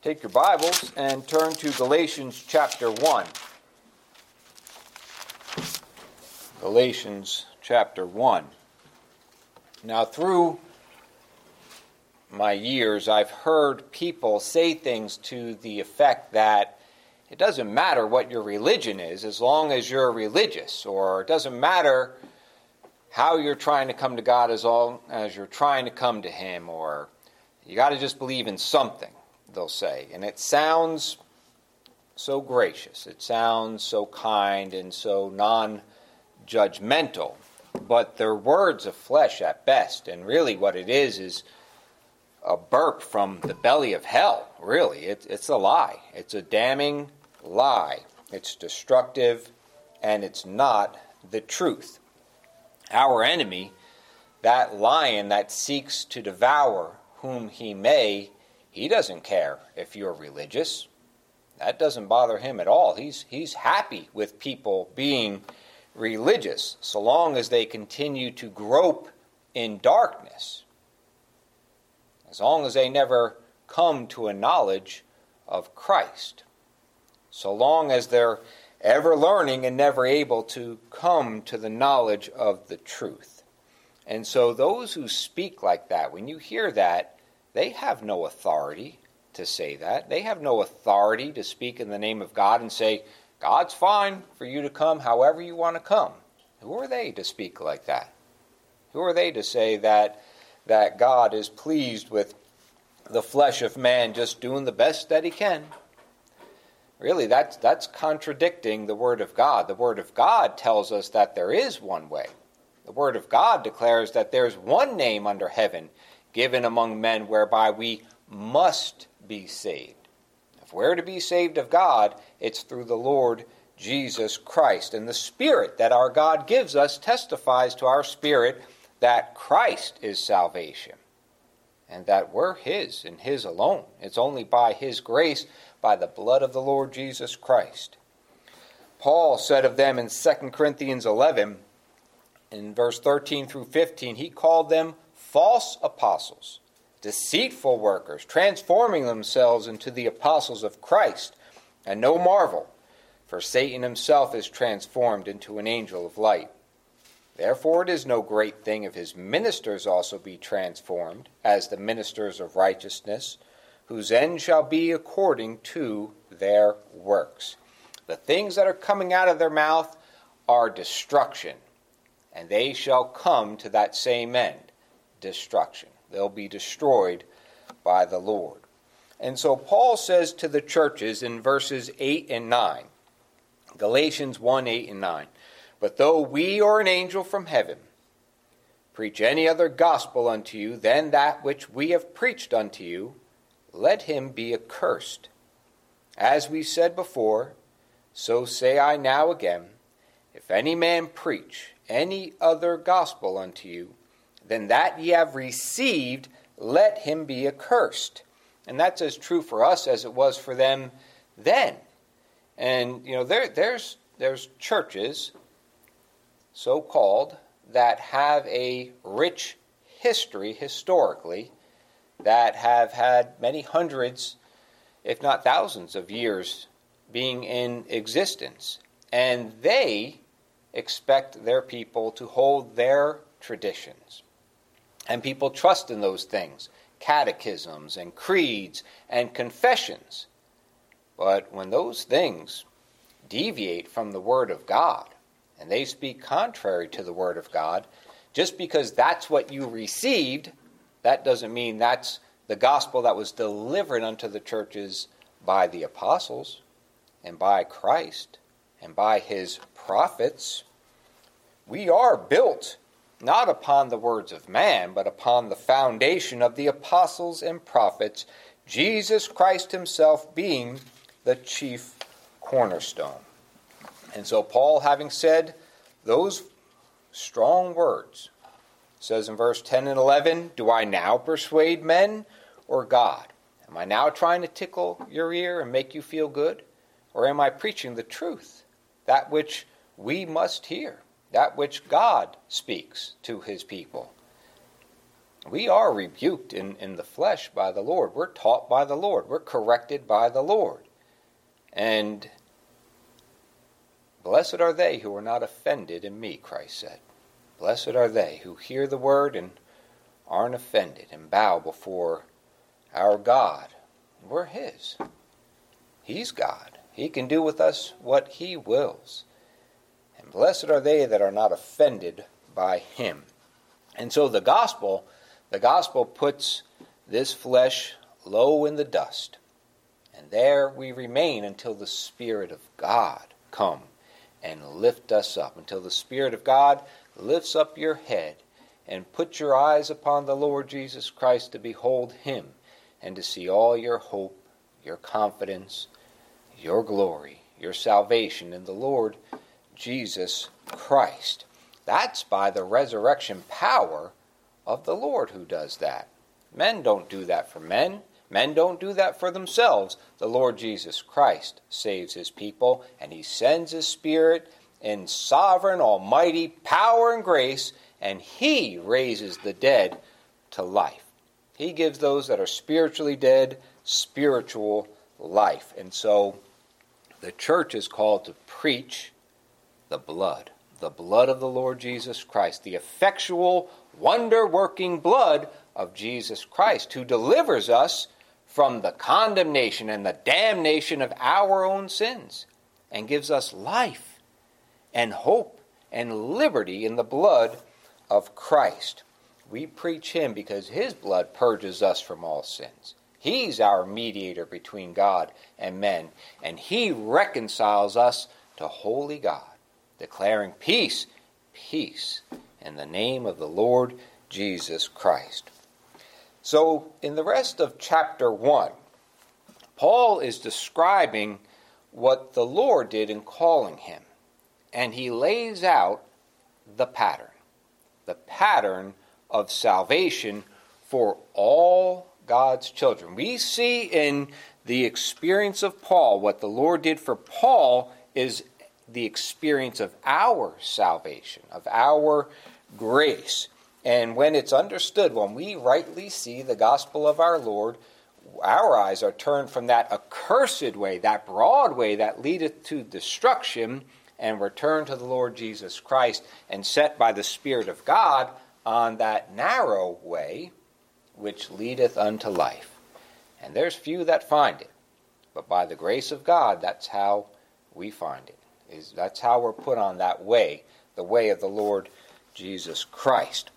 Take your Bibles and turn to Galatians chapter 1. Galatians chapter 1. Now, through my years, I've heard people say things to the effect that it doesn't matter what your religion is as long as you're religious, or it doesn't matter how you're trying to come to God as long as you're trying to come to Him, or you got to just believe in something, they'll say. And it sounds so gracious, it sounds so kind and so non-judgmental, but they're words of flesh at best, and really what it is a burp from the belly of hell, really. It's a lie. It's a damning lie. It's destructive, and it's not the truth. Our enemy, that lion that seeks to devour whom he may, he doesn't care if you're religious. That doesn't bother him at all. He's happy with people being religious so long as they continue to grope in darkness, as long as they never come to a knowledge of Christ, so long as they're ever learning and never able to come to the knowledge of the truth. And so those who speak like that, when you hear that, they have no authority to say that. They have no authority to speak in the name of God and say, God's fine for you to come however you want to come. Who are they to speak like that? Who are they to say that God is pleased with the flesh of man just doing the best that he can? Really, that's contradicting the Word of God. The Word of God tells us that there is one way. The Word of God declares that there's one name under heaven given among men whereby we must be saved. If we're to be saved of God, it's through the Lord Jesus Christ. And the Spirit that our God gives us testifies to our spirit that Christ is salvation, and that we're His and His alone. It's only by His grace, by the blood of the Lord Jesus Christ. Paul said of them in 2 Corinthians 11, in verse 13 through 15, he called them false apostles, deceitful workers, transforming themselves into the apostles of Christ. And no marvel, for Satan himself is transformed into an angel of light. Therefore it is no great thing if his ministers also be transformed, as the ministers of righteousness, whose end shall be according to their works. The things that are coming out of their mouth are destruction, and they shall come to that same end, destruction. They'll be destroyed by the Lord. And so Paul says to the churches in verses 8 and 9, Galatians 1, 8 and 9, but though we or an angel from heaven preach any other gospel unto you than that which we have preached unto you, let him be accursed. As we said before, so say I now again, if any man preach any other gospel unto you than that ye have received, let him be accursed. And that's as true for us as it was for them then. And there's churches, so-called, that have a rich history historically, that have had many hundreds, if not thousands of years being in existence. And they expect their people to hold their traditions. And people trust in those things, catechisms and creeds and confessions. But when those things deviate from the Word of God, and they speak contrary to the Word of God, just because that's what you received, that doesn't mean that's the gospel that was delivered unto the churches by the apostles and by Christ and by His prophets. We are built not upon the words of man, but upon the foundation of the apostles and prophets, Jesus Christ Himself being the chief cornerstone. And so Paul, having said those strong words, says in verse 10 and 11, do I now persuade men or God? Am I now trying to tickle your ear and make you feel good? Or am I preaching the truth, that which we must hear, that which God speaks to His people? We are rebuked in the flesh by the Lord. We're taught by the Lord. We're corrected by the Lord. And blessed are they who are not offended in me, Christ said. Blessed are they who hear the word and aren't offended and bow before our God. We're his. He's God. He can do with us what he wills. And blessed are they that are not offended by him. And so the gospel puts this flesh low in the dust. And there we remain until the Spirit of God come and lift us up. Until the Spirit of God lifts up your head and put your eyes upon the Lord Jesus Christ to behold him and to see all your hope, your confidence, your glory, your salvation in the Lord Jesus Christ. That's by the resurrection power of the Lord who does that. Men don't do that for men. Men don't do that for themselves. The Lord Jesus Christ saves his people, and he sends his Spirit in sovereign, almighty power and grace, and he raises the dead to life. He gives those that are spiritually dead spiritual life. And so the church is called to preach the blood of the Lord Jesus Christ, the effectual, wonder-working blood of Jesus Christ, who delivers us from the condemnation and the damnation of our own sins and gives us life and hope and liberty in the blood of Christ. We preach him because his blood purges us from all sins. He's our mediator between God and men, and he reconciles us to holy God, declaring peace, peace in the name of the Lord Jesus Christ. So, in the rest of chapter 1, Paul is describing what the Lord did in calling him. And he lays out the pattern of salvation for all God's children. We see in the experience of Paul, what the Lord did for Paul is the experience of our salvation, of our grace. And when it's understood, when we rightly see the gospel of our Lord, our eyes are turned from that accursed way, that broad way that leadeth to destruction, and return to the Lord Jesus Christ and set by the Spirit of God on that narrow way which leadeth unto life. And there's few that find it. But by the grace of God, that's how we find it. That's how we're put on that way, the way of the Lord Jesus Christ.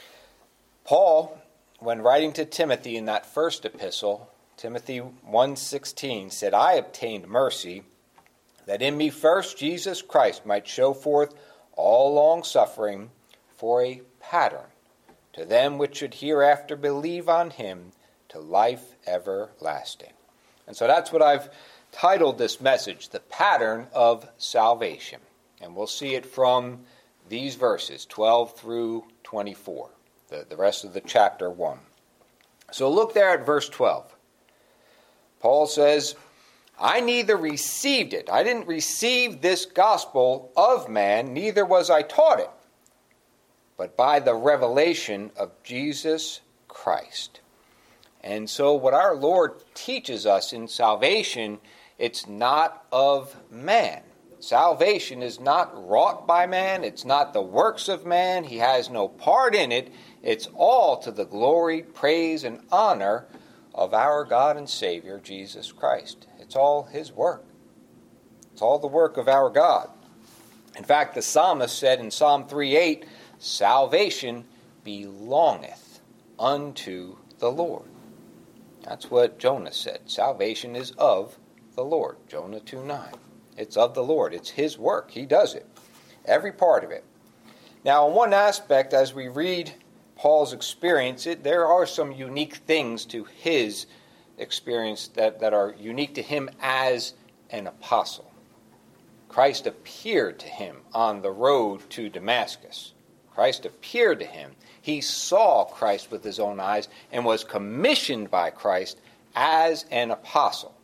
Paul, when writing to Timothy in that first epistle, Timothy 1:16, said, I obtained mercy, that in me first Jesus Christ might show forth all long-suffering for a pattern to them which should hereafter believe on him to life everlasting. And so that's what I've titled this message, The Pattern of Salvation. And we'll see it from these verses, 12 through 24. The rest of the chapter 1. So look there at verse 12. Paul says, I neither received it. I didn't receive this gospel of man, neither was I taught it, but by the revelation of Jesus Christ. And so what our Lord teaches us in salvation, it's not of man. Salvation is not wrought by man. It's not the works of man. He has no part in it. It's all to the glory, praise, and honor of our God and Savior, Jesus Christ. It's all his work. It's all the work of our God. In fact, the psalmist said in Psalm 3:8, salvation belongeth unto the Lord. That's what Jonah said. Salvation is of the Lord. Jonah 2:9. It's of the Lord. It's his work. He does it. Every part of it. Now, in one aspect, as we read Paul's experience, there are some unique things to his experience that are unique to him as an apostle. Christ appeared to him on the road to Damascus. Christ appeared to him. He saw Christ with his own eyes and was commissioned by Christ as an apostle.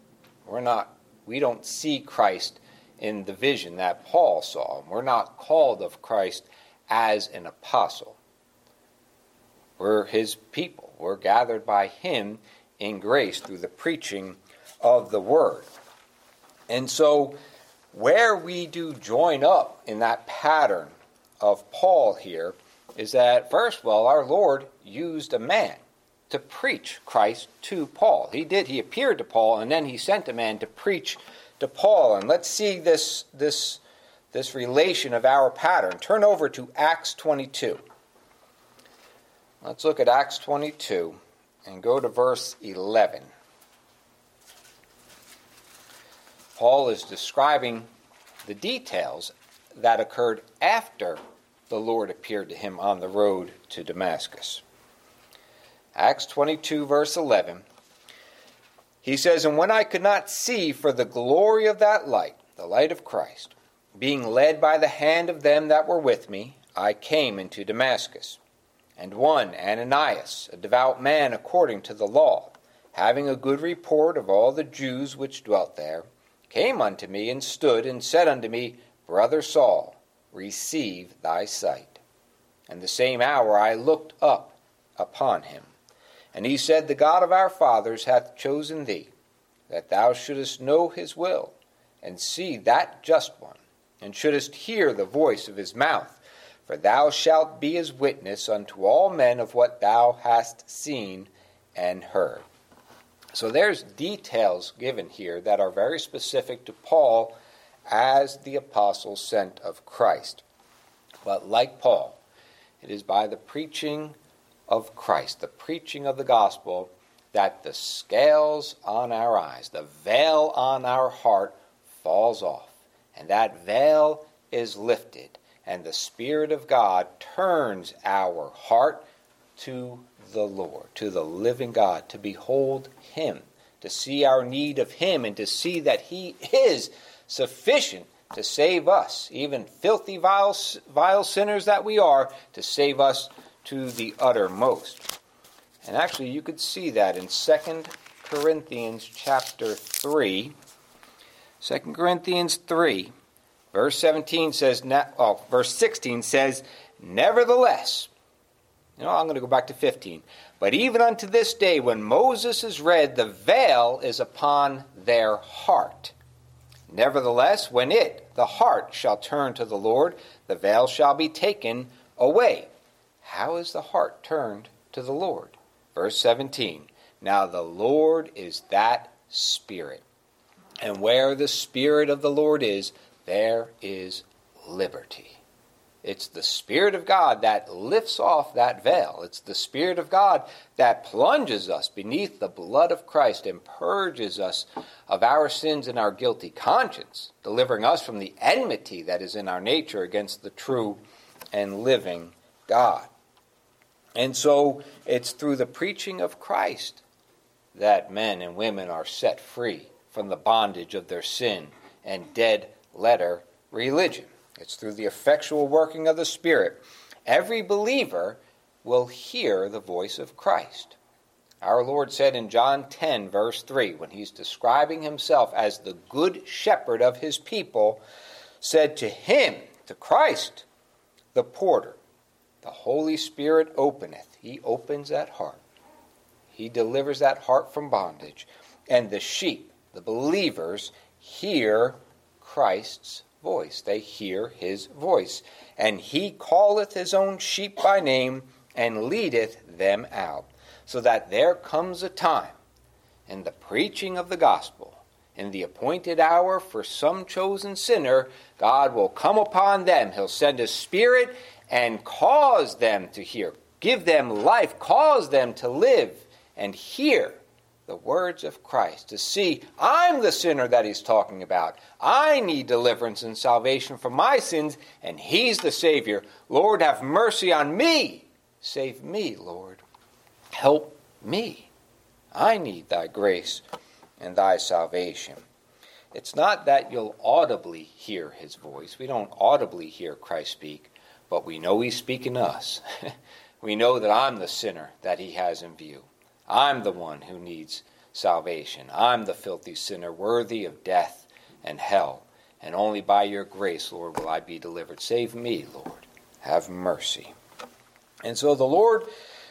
We don't see Christ in the vision that Paul saw. We're not called of Christ as an apostle. We're his people. We're gathered by him in grace through the preaching of the word. And so where we do join up in that pattern of Paul here is that, first of all, our Lord used a man to preach Christ to Paul. He appeared to Paul, and then he sent a man to preach to Paul. And let's see this relation of our pattern. Turn over to Acts 22. Let's look at Acts 22 and go to verse 11. Paul is describing the details that occurred after the Lord appeared to him on the road to Damascus. Acts 22, verse 11. He says, "And when I could not see for the glory of that light, the light of Christ, being led by the hand of them that were with me, I came into Damascus. And one, Ananias, a devout man according to the law, having a good report of all the Jews which dwelt there, came unto me and stood and said unto me, Brother Saul, receive thy sight. And the same hour I looked up upon him. And he said, The God of our fathers hath chosen thee, that thou shouldest know his will, and see that just one, and shouldest hear the voice of his mouth. For thou shalt be his witness unto all men of what thou hast seen and heard." So there's details given here that are very specific to Paul as the apostle sent of Christ. But like Paul, it is by the preaching of Christ, the preaching of the gospel, that the scales on our eyes, the veil on our heart falls off. And that veil is lifted. And the Spirit of God turns our heart to the Lord, to the living God, to behold him, to see our need of him, and to see that he is sufficient to save us, even filthy, vile sinners that we are, to save us to the uttermost. And actually, you could see that in 2 Corinthians chapter 3. 2 Corinthians 3, verse 17 says, verse 16 says, "Nevertheless," I'm going to go back to 15. "But even unto this day, when Moses is read, the veil is upon their heart. Nevertheless, when the heart, shall turn to the Lord, the veil shall be taken away." How is the heart turned to the Lord? Verse 17. "Now the Lord is that Spirit. And where the Spirit of the Lord is, there is liberty." It's the Spirit of God that lifts off that veil. It's the Spirit of God that plunges us beneath the blood of Christ and purges us of our sins and our guilty conscience, delivering us from the enmity that is in our nature against the true and living God. And so it's through the preaching of Christ that men and women are set free from the bondage of their sin and dead letter religion. It's through the effectual working of the Spirit. Every believer will hear the voice of Christ. Our Lord said in John 10, verse 3, when he's describing himself as the good shepherd of his people, said to him, to Christ, the porter, the Holy Spirit openeth. He opens that heart. He delivers that heart from bondage. And the sheep, the believers, hear Christ's voice. They hear his voice. "And he calleth his own sheep by name, and leadeth them out." So that there comes a time in the preaching of the gospel, in the appointed hour for some chosen sinner, God will come upon them. He'll send his Spirit and cause them to hear, give them life, cause them to live and hear the words of Christ, to see, I'm the sinner that he's talking about. I need deliverance and salvation from my sins, and he's the Savior. Lord, have mercy on me. Save me, Lord. Help me. I need thy grace and thy salvation. It's not that you'll audibly hear his voice. We don't audibly hear Christ speak, but we know he's speaking to us. We know that I'm the sinner that he has in view. I'm the one who needs salvation. I'm the filthy sinner, worthy of death and hell. And only by your grace, Lord, will I be delivered. Save me, Lord. Have mercy. And so the Lord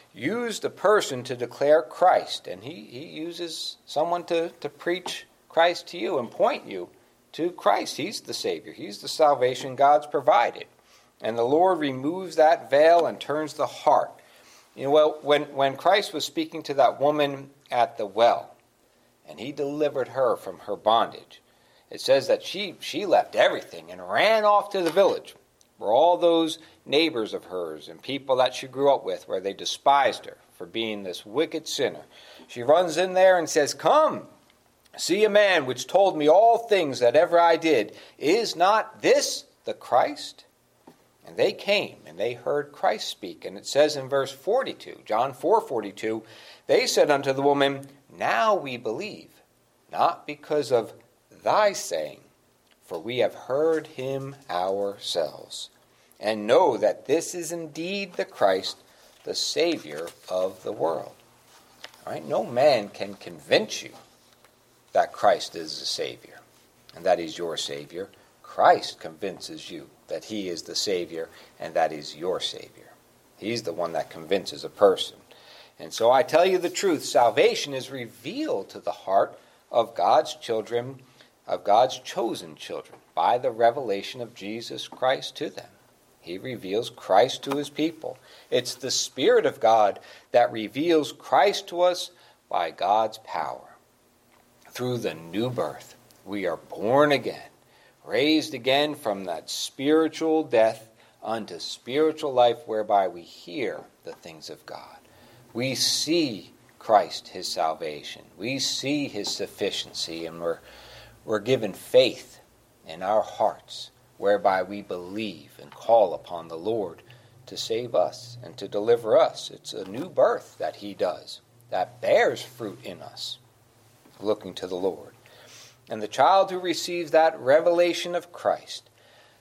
used a person to declare Christ, and he uses someone to preach Christ to you and point you to Christ. He's the Savior. He's the salvation God's provided. And the Lord removes that veil and turns the heart. You know, well, when Christ was speaking to that woman at the well, and he delivered her from her bondage, it says that she left everything and ran off to the village where all those neighbors of hers and people that she grew up with, where they despised her for being this wicked sinner. She runs in there and says, "Come, see a man which told me all things that ever I did. Is not this the Christ?" And they came, and they heard Christ speak. And it says in verse 42, John 4:42, they said unto the woman, "Now we believe, not because of thy saying, for we have heard him ourselves, and know that this is indeed the Christ, the Savior of the world." All right? No man can convince you that Christ is the Savior, and that he's your Savior. Christ convinces you that he is the Savior, and that he's your Savior. He's the one that convinces a person. And so I tell you the truth, salvation is revealed to the heart of God's children, of God's chosen children, by the revelation of Jesus Christ to them. He reveals Christ to his people. It's the Spirit of God that reveals Christ to us by God's power. Through the new birth, we are born again, raised again from that spiritual death unto spiritual life, whereby we hear the things of God. We see Christ, his salvation. We see his sufficiency, and we're given faith in our hearts, whereby we believe and call upon the Lord to save us and to deliver us. It's a new birth that he does, that bears fruit in us, looking to the Lord. And the child who receives that revelation of Christ,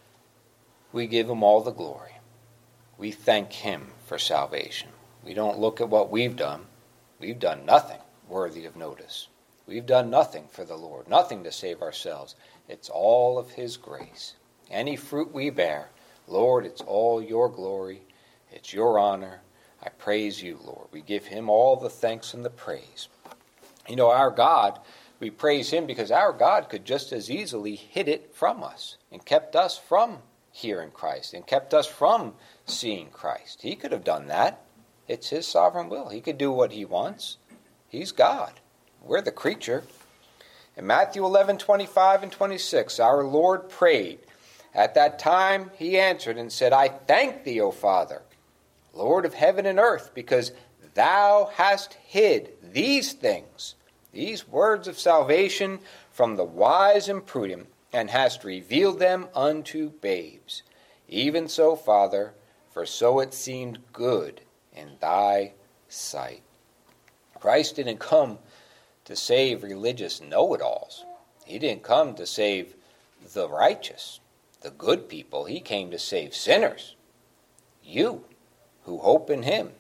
we give him all the glory. We thank him for salvation. We don't look at what we've done. We've done nothing worthy of notice. We've done nothing for the Lord, nothing to save ourselves. It's all of his grace. Any fruit we bear, Lord, it's all your glory. It's your honor. I praise you, Lord. We give him all the thanks and the praise. You know, our God, we praise him because our God could just as easily hid it from us and kept us from hearing Christ and kept us from seeing Christ. He could have done that. It's his sovereign will. He could do what he wants. He's God. We're the creature. In Matthew 11:25 and 26, our Lord prayed. At that time he answered and said, "I thank thee, O Father, Lord of heaven and earth, because thou hast hid these things, these words of salvation, from the wise and prudent, and hast revealed them unto babes. Even so, Father, for so it seemed good in thy sight." Christ didn't come to save religious know-it-alls. He didn't come to save the righteous, the good people. He came to save sinners. You, who hope in him.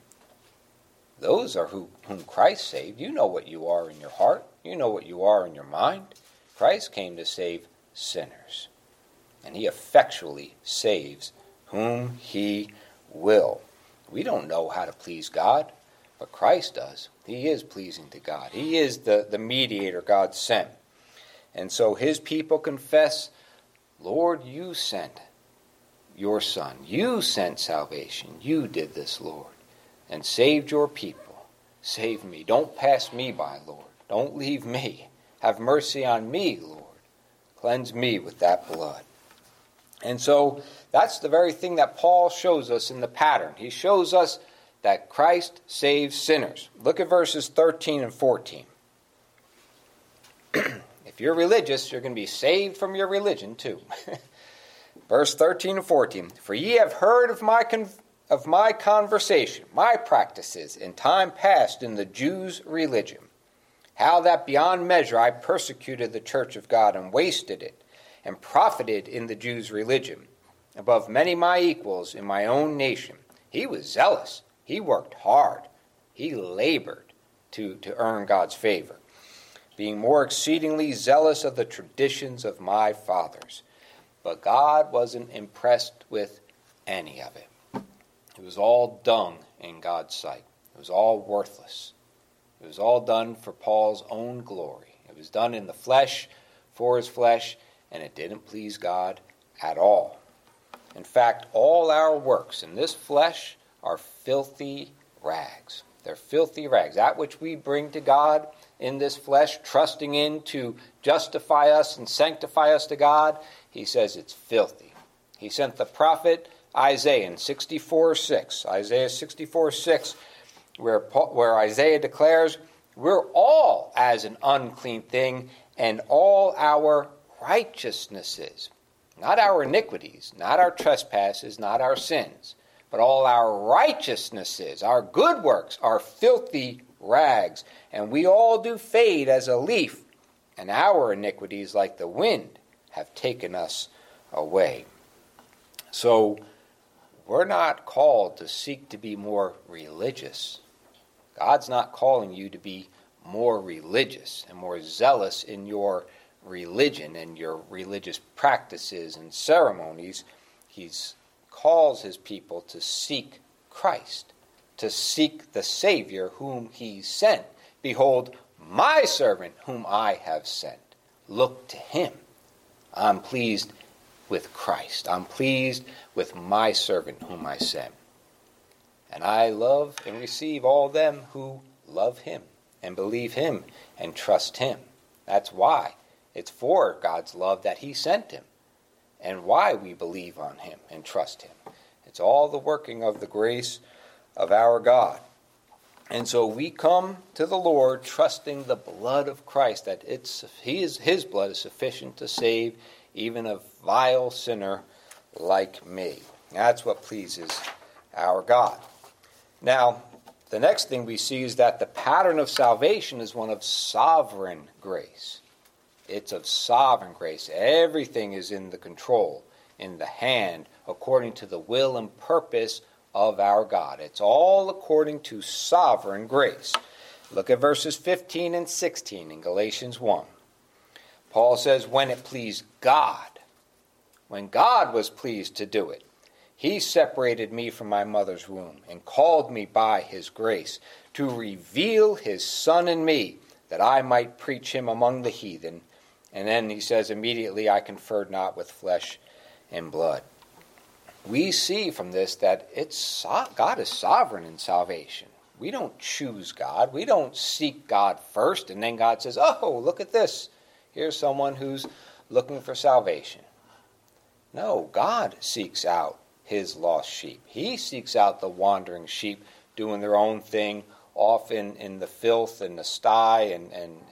Those are whom Christ saved. You know what you are in your heart. You know what you are in your mind. Christ came to save sinners. And he effectually saves whom he will. We don't know how to please God, but Christ does. He is pleasing to God. He is the mediator God sent. And so his people confess, "Lord, you sent your Son. You sent salvation. You did this, Lord, and saved your people. Save me. Don't pass me by, Lord. Don't leave me. Have mercy on me, Lord. Cleanse me with that blood." And so that's the very thing that Paul shows us in the pattern. He shows us that Christ saves sinners. Look at verses 13 and 14. If you're religious, you're going to be saved from your religion too. Verse 13 and 14. "For ye have heard of my conversation, my practices in time past in the Jews' religion, how that beyond measure I persecuted the church of God and wasted it, and profited in the Jews' religion, above many my equals in my own nation." He was zealous. He worked hard. He labored to earn God's favor, "being more exceedingly zealous of the traditions of my fathers." But God wasn't impressed with any of it. It was all dung in God's sight. It It was all worthless. It was all done for Paul's own glory. It was done in the flesh, for his flesh, and it didn't please God at all. In fact, all our works in this flesh are filthy rags. They're filthy rags. That which we bring to God in this flesh, trusting in to justify us and sanctify us to God, he says it's filthy. He sent the prophet Isaiah in 64:6, Isaiah 64:6, where Isaiah declares, we're all as an unclean thing, and all our righteousnesses, not our iniquities, not our trespasses, not our sins, but all our righteousnesses, our good works, are filthy rags, and we all do fade as a leaf, and our iniquities, like the wind, have taken us away. So, we're not called to seek to be more religious. God's not calling you to be more religious and more zealous in your religion and your religious practices and ceremonies. He calls his people to seek Christ, to seek the Savior whom he sent. Behold, my servant whom I have sent. Look to him. I'm pleased with Christ. I'm pleased with my servant whom I sent. And I love and receive all them who love him and believe him and trust him. That's why. It's for God's love that he sent him and why we believe on him and trust him. It's all the working of the grace of our God. And so we come to the Lord trusting the blood of Christ, that his blood is sufficient to save even a vile sinner like me. That's what pleases our God. Now, the next thing we see is that the pattern of salvation is one of sovereign grace. It's of sovereign grace. Everything is in the control, in the hand, according to the will and purpose of our God. It's all according to sovereign grace. Look at verses 15 and 16 in Galatians 1. Paul says, when it pleased God, when God was pleased to do it, he separated me from my mother's womb and called me by his grace to reveal his Son in me, that I might preach him among the heathen. And then he says, immediately I conferred not with flesh and blood. We see from this that God is sovereign in salvation. We don't choose God. We don't seek God first, and then God says, oh, look at this. Here's someone who's looking for salvation. No, God seeks out his lost sheep. He seeks out the wandering sheep doing their own thing, off in the filth and the sty and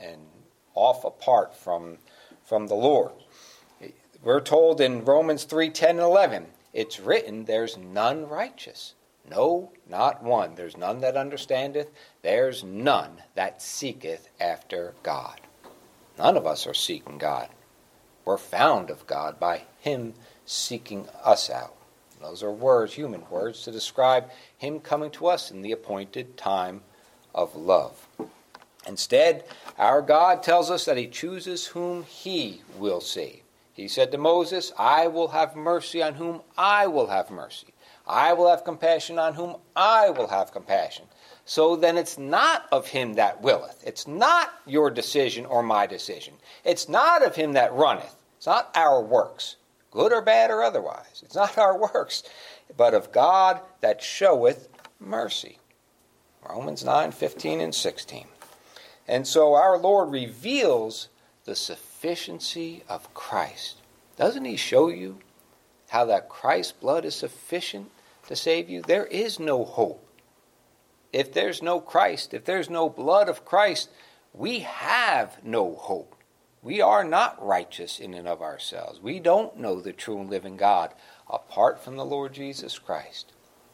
off apart from the Lord. We're told in Romans 3:10 and 11, it's written, there's none righteous. No, not one. There's none that understandeth. There's none that seeketh after God. None of us are seeking God. We're found of God by him seeking us out. Those are words, human words, to describe him coming to us in the appointed time of love. Instead, our God tells us that he chooses whom he will save. He said to Moses, I will have mercy on whom I will have mercy. I will have compassion on whom I will have compassion. So then it's not of him that willeth. It's not your decision or my decision. It's not of him that runneth. It's not our works, good or bad or otherwise. It's not our works, but of God that showeth mercy. Romans 9:15 and 16. And so our Lord reveals the sufficiency of Christ. Doesn't he show you how that Christ's blood is sufficient to save you? There is no hope. If there's no Christ, if there's no blood of Christ, we have no hope. We are not righteous in and of ourselves. We don't know the true and living God apart from the Lord Jesus Christ.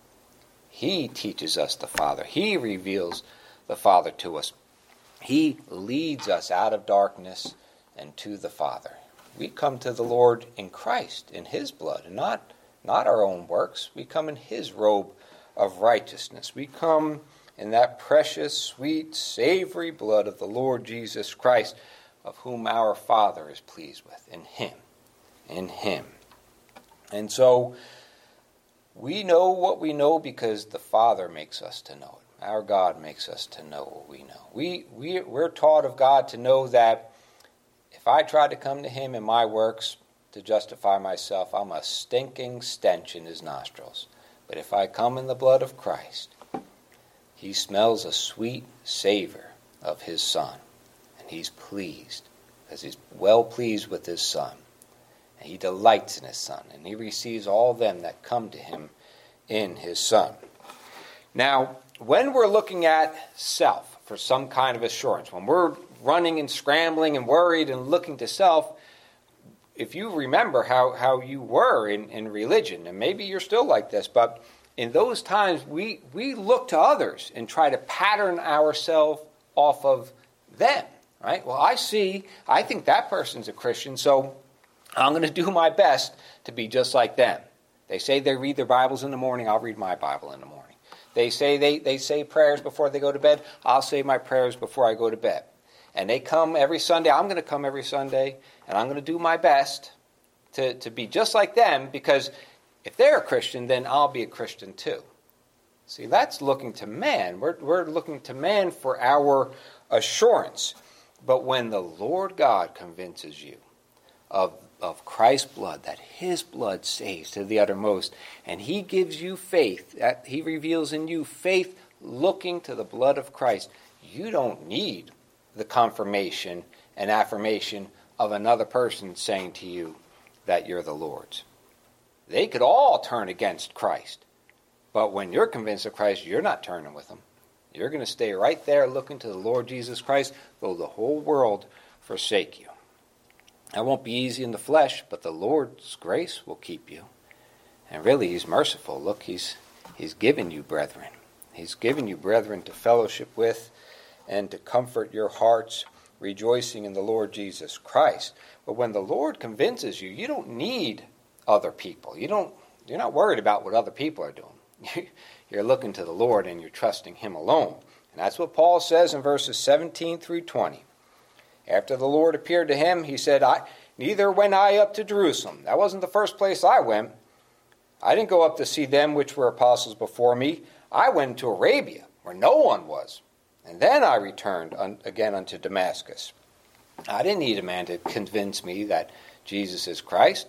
He teaches us the Father. He reveals the Father to us. He leads us out of darkness and to the Father. We come to the Lord in Christ, in his blood, and not our own works. We come in his robe of righteousness. We come in that precious, sweet, savory blood of the Lord Jesus Christ, of whom our Father is pleased with, in him. In him. And so we know what we know because the Father makes us to know it. Our God makes us to know what we know. We're taught of God to know that if I try to come to him in my works to justify myself, I'm a stinking stench in his nostrils. But if I come in the blood of Christ, he smells a sweet savor of his Son. And he's pleased, because he's well pleased with his Son. And he delights in his Son. And he receives all them that come to him in his Son. Now, when we're looking at self for some kind of assurance, when we're running and scrambling and worried and looking to self, if you remember how you were in religion, and maybe you're still like this, but in those times we look to others and try to pattern ourselves off of them, right? Well, I think that person's a Christian, so I'm going to do my best to be just like them. They say they read their Bibles in the morning, I'll read my Bible in the morning. They say they say prayers before they go to bed, I'll say my prayers before I go to bed. And they come every Sunday, I'm going to come every Sunday, and I'm going to do my best to be just like them, because if they're a Christian, then I'll be a Christian too. See, that's looking to man. We're looking to man for our assurance. But when the Lord God convinces you of Christ's blood, that his blood saves to the uttermost, and he gives you faith, that he reveals in you faith looking to the blood of Christ, you don't need the confirmation and affirmation of another person saying to you that you're the Lord's. They could all turn against Christ, but when you're convinced of Christ, you're not turning with them. You're going to stay right there looking to the Lord Jesus Christ, though the whole world forsake you. That won't be easy in the flesh, but the Lord's grace will keep you. And really, he's merciful. Look, he's given you brethren. He's given you brethren to fellowship with and to comfort your hearts, rejoicing in the Lord Jesus Christ. But when the Lord convinces you, you don't need other people. You're not worried about what other people are doing. You're looking to the Lord and you're trusting him alone. And that's what Paul says in verses 17 through 20. After the Lord appeared to him, he said, neither went I up to Jerusalem. That wasn't the first place I went. I didn't go up to see them which were apostles before me. I went to Arabia, where no one was. And then I returned again unto Damascus. I didn't need a man to convince me that Jesus is Christ.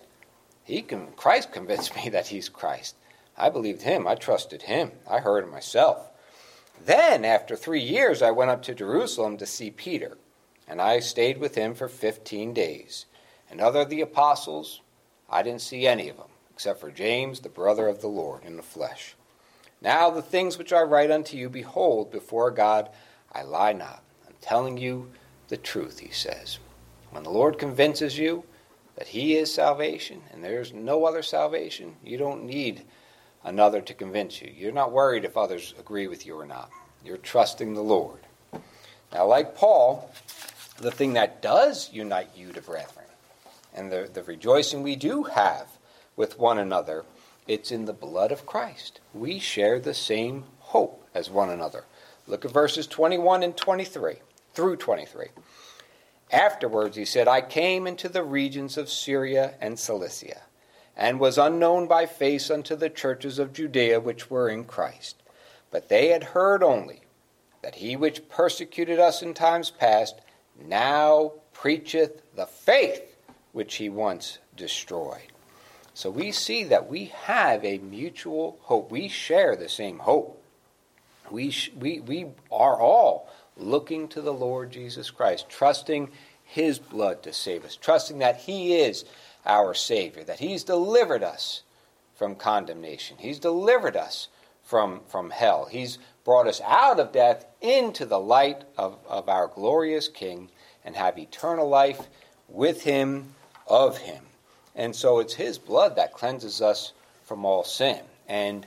Christ convinced me that he's Christ. I believed him. I trusted him. I heard it myself. Then, after 3 years, I went up to Jerusalem to see Peter. And I stayed with him for 15 days. And other the apostles, I didn't see any of them, except for James, the brother of the Lord, in the flesh. Now the things which I write unto you, behold, before God I lie not. I'm telling you the truth, he says. When the Lord convinces you that he is salvation, and there's no other salvation, you don't need another to convince you. You're not worried if others agree with you or not. You're trusting the Lord. Now, like Paul, the thing that does unite you to brethren, and the rejoicing we do have with one another, it's in the blood of Christ. We share the same hope as one another. Look at verses 21 and 23, through 23. Afterwards, he said, I came into the regions of Syria and Cilicia, and was unknown by face unto the churches of Judea which were in Christ. But they had heard only that he which persecuted us in times past now preacheth the faith which he once destroyed. So we see that we have a mutual hope. We share the same hope. We are all looking to the Lord Jesus Christ, trusting his blood to save us, trusting that he is our Savior, that he's delivered us from condemnation. He's delivered us from hell. He's brought us out of death into the light of our glorious King, and have eternal life with him, of him. And so it's his blood that cleanses us from all sin. And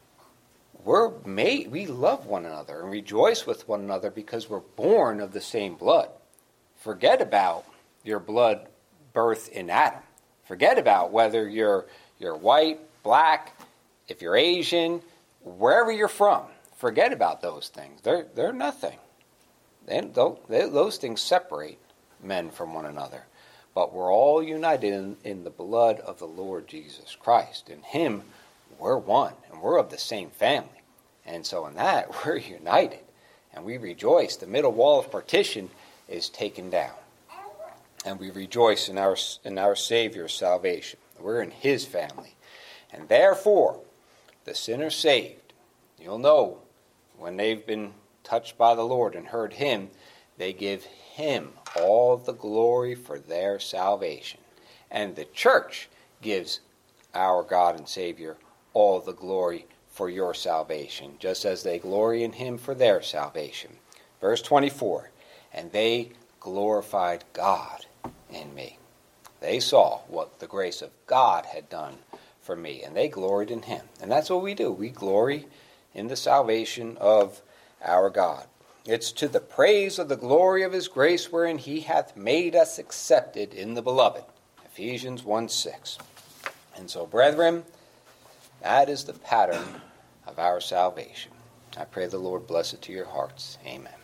we love one another and rejoice with one another because we're born of the same blood. Forget about your blood birth in Adam. Forget about whether you're white, black, if you're Asian, wherever you're from. Forget about those things. They're nothing. Those things separate men from one another. But we're all united in the blood of the Lord Jesus Christ. In him, we're one, and we're of the same family. And so in that, we're united. And we rejoice. The middle wall of partition is taken down. And we rejoice in our Savior's salvation. We're in his family. And therefore, the sinner saved, you'll know when they've been touched by the Lord and heard him, they give him all the glory for their salvation. And the church gives our God and Savior all the glory for your salvation, just as they glory in him for their salvation. Verse 24, and they glorified God in me. They saw what the grace of God had done for me, and they gloried in him. And that's what we do. We glory in the salvation of our God. It's to the praise of the glory of his grace wherein he hath made us accepted in the beloved. Ephesians 1:6. And so, brethren, that is the pattern of our salvation. I pray the Lord bless it to your hearts. Amen.